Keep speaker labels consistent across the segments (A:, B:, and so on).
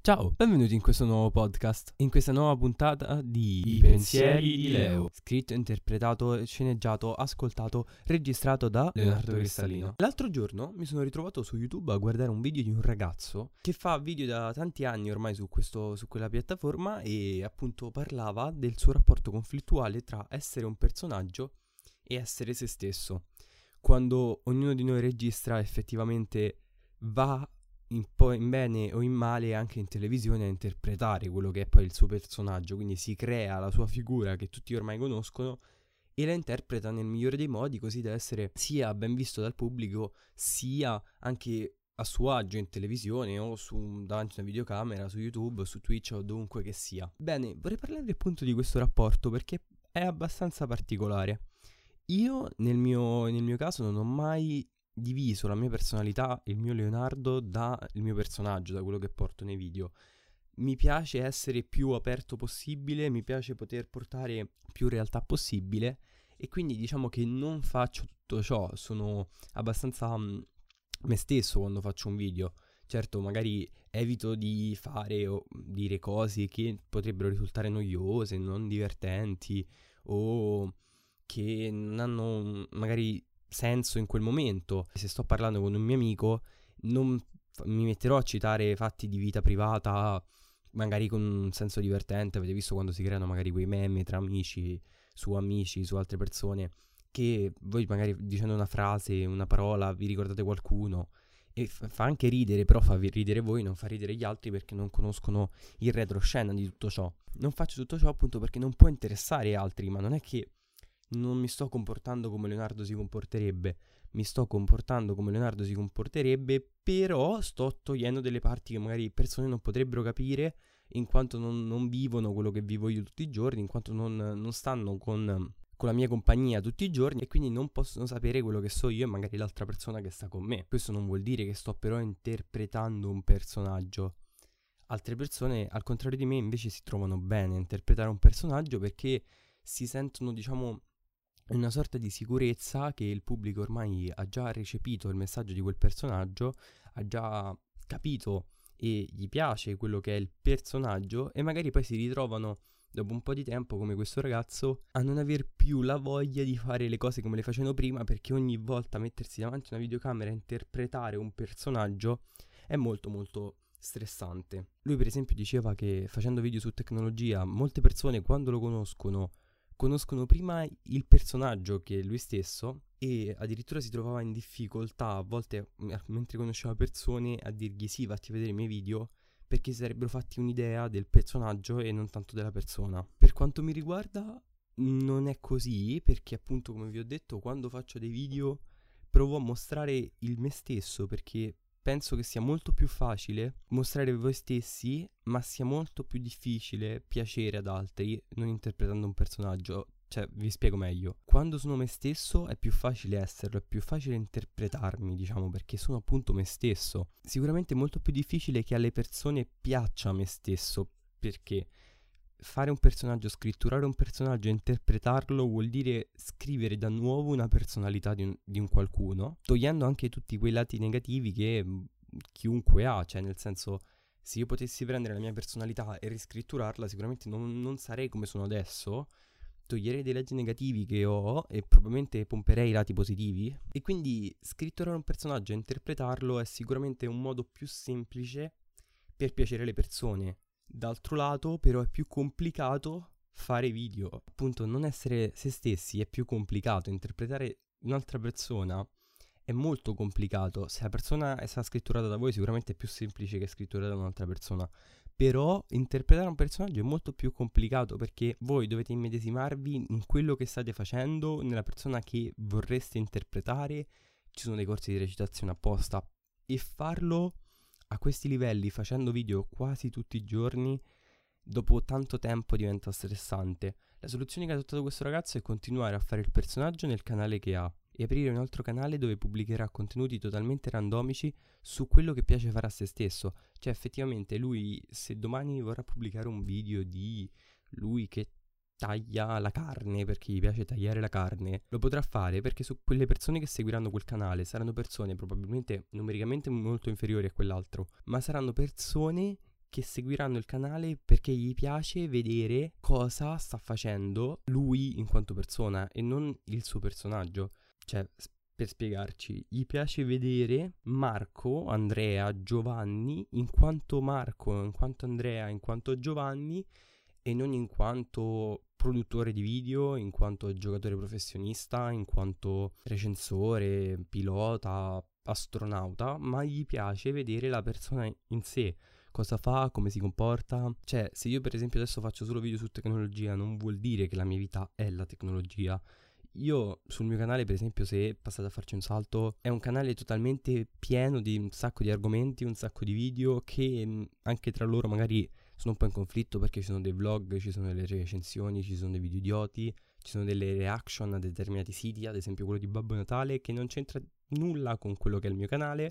A: Ciao, benvenuti in questo nuovo podcast, in questa nuova puntata di I pensieri di Leo. Scritto, interpretato, sceneggiato, ascoltato, registrato da Leonardo Cristallino. L'altro giorno mi sono ritrovato su YouTube a guardare un video di un ragazzo che fa video da tanti anni ormai su quella piattaforma e appunto parlava del suo rapporto conflittuale tra essere un personaggio e essere se stesso. Quando ognuno di noi registra effettivamente va un po' in bene o in male anche in televisione a interpretare quello che è poi il suo personaggio, quindi si crea la sua figura che tutti ormai conoscono e la interpreta nel migliore dei modi, così da essere sia ben visto dal pubblico sia anche a suo agio in televisione o davanti a una videocamera, su YouTube, su Twitch o dovunque che sia. Bene, vorrei parlarvi appunto di questo rapporto perché è abbastanza particolare. Io nel mio caso non ho mai diviso la mia personalità, il mio Leonardo, dal mio personaggio, da quello che porto nei video. Mi piace essere più aperto possibile, mi piace poter portare più realtà possibile e quindi diciamo che non faccio tutto ciò, sono abbastanza me stesso quando faccio un video. Certo, magari evito di fare o dire cose che potrebbero risultare noiose, non divertenti o che non hanno magari senso in quel momento. Se sto parlando con un mio amico non mi metterò a citare fatti di vita privata magari con un senso divertente. Avete visto quando si creano magari quei meme tra amici, su altre persone, che voi magari dicendo una frase, una parola vi ricordate qualcuno e fa anche ridere, però fa ridere voi, non fa ridere gli altri perché non conoscono il retroscena di tutto ciò. Non faccio tutto ciò appunto perché non può interessare altri, ma non è che non mi sto comportando come Leonardo si comporterebbe, mi sto comportando come Leonardo si comporterebbe, però sto togliendo delle parti che magari persone non potrebbero capire in quanto non vivono quello che vivo io tutti i giorni, in quanto non stanno con la mia compagnia tutti i giorni e quindi non possono sapere quello che so io e magari l'altra persona che sta con me. Questo non vuol dire che sto però interpretando un personaggio. Altre persone, al contrario di me, invece si trovano bene a interpretare un personaggio perché si sentono, diciamo, una sorta di sicurezza che il pubblico ormai ha già recepito il messaggio di quel personaggio, ha già capito e gli piace quello che è il personaggio e magari poi si ritrovano dopo un po' di tempo come questo ragazzo a non aver più la voglia di fare le cose come le facevano prima, perché ogni volta mettersi davanti a una videocamera e interpretare un personaggio è molto molto stressante. Lui per esempio diceva che facendo video su tecnologia molte persone quando lo conoscono prima il personaggio che lui stesso e addirittura si trovava in difficoltà a volte mentre conosceva persone a dirgli sì, vatti a vedere i miei video, perché si sarebbero fatti un'idea del personaggio e non tanto della persona. Per quanto mi riguarda non è così, perché appunto come vi ho detto quando faccio dei video provo a mostrare il me stesso, perché penso che sia molto più facile mostrare voi stessi, ma sia molto più difficile piacere ad altri non interpretando un personaggio. Cioè, vi spiego meglio. Quando sono me stesso è più facile esserlo, è più facile interpretarmi, diciamo, perché sono appunto me stesso. Sicuramente è molto più difficile che alle persone piaccia me stesso, perché fare un personaggio, scritturare un personaggio e interpretarlo vuol dire scrivere da nuovo una personalità di un qualcuno, togliendo anche tutti quei lati negativi che chiunque ha. Cioè, nel senso, se io potessi prendere la mia personalità e riscritturarla, sicuramente non sarei come sono adesso, toglierei dei lati negativi che ho e probabilmente pomperei i lati positivi. E quindi scritturare un personaggio e interpretarlo è sicuramente un modo più semplice per piacere alle persone. D'altro lato però è più complicato fare video, appunto non essere se stessi è più complicato, interpretare un'altra persona è molto complicato. Se la persona è stata scritturata da voi sicuramente è più semplice che scritturata da un'altra persona, però interpretare un personaggio è molto più complicato perché voi dovete immedesimarvi in quello che state facendo, nella persona che vorreste interpretare, ci sono dei corsi di recitazione apposta e farlo a questi livelli, facendo video quasi tutti i giorni, dopo tanto tempo diventa stressante. La soluzione che ha adottato questo ragazzo è continuare a fare il personaggio nel canale che ha e aprire un altro canale dove pubblicherà contenuti totalmente randomici su quello che piace fare a se stesso. Cioè effettivamente lui, se domani vorrà pubblicare un video di lui che taglia la carne perché gli piace tagliare la carne, lo potrà fare perché su quelle persone che seguiranno quel canale saranno persone probabilmente numericamente molto inferiori a quell'altro, ma saranno persone che seguiranno il canale perché gli piace vedere cosa sta facendo lui in quanto persona e non il suo personaggio. Cioè, per spiegarci, gli piace vedere Marco, Andrea, Giovanni in quanto Marco, in quanto Andrea, in quanto Giovanni e non in quanto produttore di video, in quanto giocatore professionista, in quanto recensore, pilota, astronauta, ma gli piace vedere la persona in sé, cosa fa, come si comporta. Cioè, se io per esempio adesso faccio solo video su tecnologia, non vuol dire che la mia vita è la tecnologia. Io sul mio canale, per esempio, se passate a farci un salto, è un canale totalmente pieno di un sacco di argomenti, un sacco di video che anche tra loro magari sono un po' in conflitto perché ci sono dei vlog, ci sono delle recensioni, ci sono dei video idioti, ci sono delle reaction a determinati siti, ad esempio quello di Babbo Natale, che non c'entra nulla con quello che è il mio canale,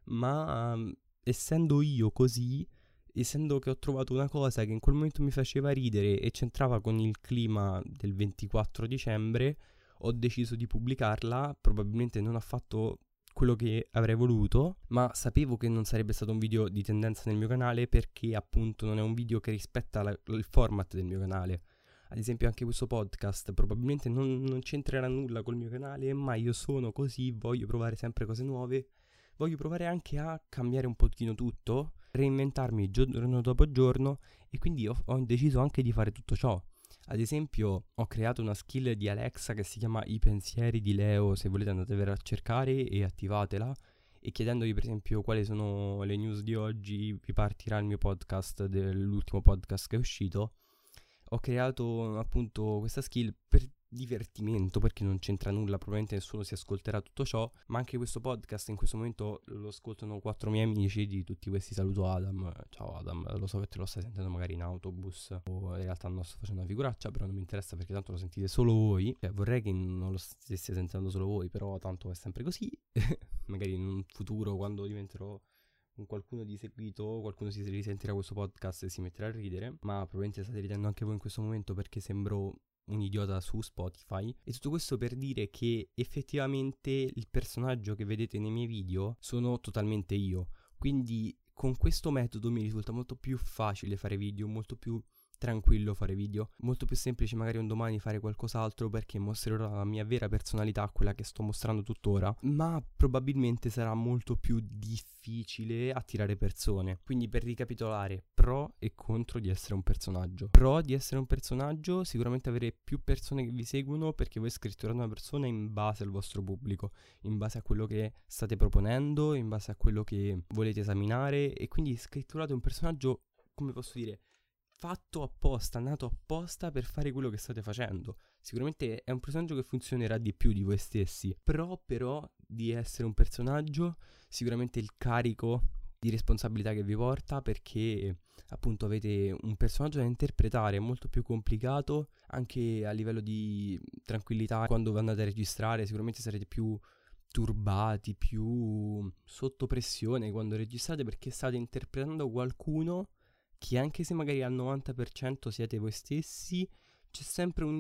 A: ma essendo io così, essendo che ho trovato una cosa che in quel momento mi faceva ridere e c'entrava con il clima del 24 dicembre, ho deciso di pubblicarla. Probabilmente non ha fatto quello che avrei voluto, ma sapevo che non sarebbe stato un video di tendenza nel mio canale perché appunto non è un video che rispetta il format del mio canale. Ad esempio anche questo podcast probabilmente non c'entrerà nulla col mio canale, ma io sono così, voglio provare sempre cose nuove, voglio provare anche a cambiare un pochino tutto, reinventarmi giorno dopo giorno e quindi ho deciso anche di fare tutto ciò. Ad esempio ho creato una skill di Alexa che si chiama I pensieri di Leo, se volete andatevela a cercare e attivatela, e chiedendogli per esempio quali sono le news di oggi vi partirà il mio podcast dell'ultimo podcast che è uscito. Ho creato appunto questa skill per divertimento perché non c'entra nulla, probabilmente nessuno si ascolterà tutto ciò, ma anche questo podcast in questo momento lo ascoltano 4 miei amici, di tutti questi saluto Adam. Ciao Adam, lo so che te lo stai sentendo magari in autobus o in realtà non sto facendo una figuraccia, però non mi interessa perché tanto lo sentite solo voi, vorrei che non lo stesse sentendo solo voi, però tanto è sempre così. Magari in un futuro quando diventerò con qualcuno di seguito, qualcuno si risentirà questo podcast e si metterà a ridere, ma probabilmente state ridendo anche voi in questo momento perché sembro un idiota su Spotify. E tutto questo per dire che effettivamente il personaggio che vedete nei miei video sono totalmente io, quindi con questo metodo mi risulta molto più facile fare video, molto più tranquillo fare video, molto più semplice magari un domani fare qualcos'altro perché mostrerò la mia vera personalità, quella che sto mostrando tuttora, ma probabilmente sarà molto più difficile attirare persone. Quindi per ricapitolare, pro e contro di essere un personaggio. Pro di essere un personaggio, sicuramente avere più persone che vi seguono perché voi scritturate una persona in base al vostro pubblico, in base a quello che state proponendo, in base a quello che volete esaminare, e quindi scritturate un personaggio, come posso dire, fatto apposta, nato apposta per fare quello che state facendo. Sicuramente è un personaggio che funzionerà di più di voi stessi. Però di essere un personaggio, sicuramente il carico di responsabilità che vi porta, perché appunto avete un personaggio da interpretare molto più complicato, anche a livello di tranquillità. Quando andate a registrare sicuramente sarete più turbati, più sotto pressione quando registrate, perché state interpretando qualcuno che anche se magari al 90% siete voi stessi, c'è sempre un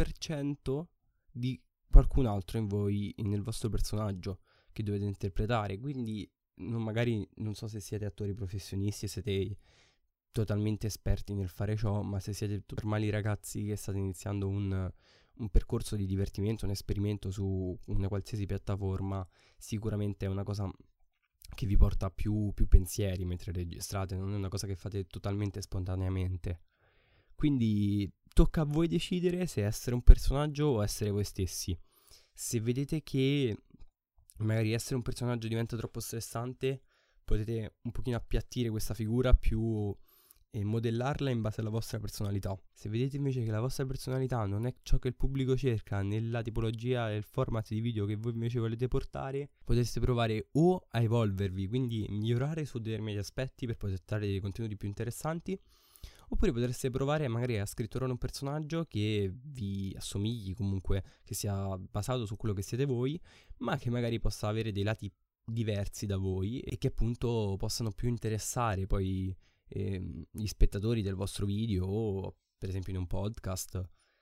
A: 10% di qualcun altro in voi, nel vostro personaggio che dovete interpretare. Quindi magari non so se siete attori professionisti e siete totalmente esperti nel fare ciò, ma se siete normali ragazzi che state iniziando un percorso di divertimento, un esperimento su una qualsiasi piattaforma, sicuramente è una cosa che vi porta più pensieri mentre registrate, non è una cosa che fate totalmente spontaneamente. Quindi tocca a voi decidere se essere un personaggio o essere voi stessi. Se vedete che magari essere un personaggio diventa troppo stressante, potete un pochino appiattire questa figura più e modellarla in base alla vostra personalità. Se vedete invece che la vostra personalità non è ciò che il pubblico cerca nella tipologia e il format di video che voi invece volete portare, potreste provare o a evolvervi, quindi migliorare su determinati aspetti per poter dare dei contenuti più interessanti, oppure potreste provare magari a scritturare un personaggio che vi assomigli, comunque che sia basato su quello che siete voi, ma che magari possa avere dei lati diversi da voi e che appunto possano più interessare poi gli spettatori del vostro video, o per esempio in un podcast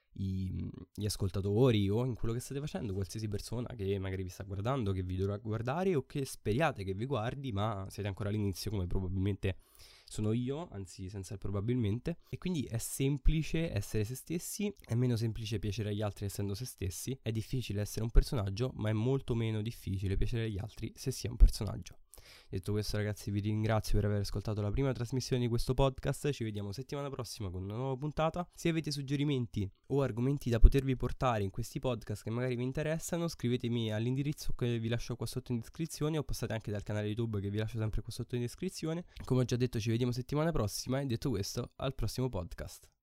A: gli ascoltatori, o in quello che state facendo, qualsiasi persona che magari vi sta guardando, che vi dovrà guardare o che speriate che vi guardi, ma siete ancora all'inizio come probabilmente sono io, anzi senza il probabilmente, e quindi è semplice essere se stessi, è meno semplice piacere agli altri essendo se stessi, è difficile essere un personaggio, ma è molto meno difficile piacere agli altri se si è un personaggio. Detto questo, ragazzi, vi ringrazio per aver ascoltato la prima trasmissione di questo podcast. Ci vediamo settimana prossima con una nuova puntata. Se avete suggerimenti o argomenti da potervi portare in questi podcast che magari vi interessano, scrivetemi all'indirizzo che vi lascio qua sotto in descrizione, o passate anche dal canale YouTube che vi lascio sempre qua sotto in descrizione. Come ho già detto, ci vediamo settimana prossima, e detto questo, al prossimo podcast.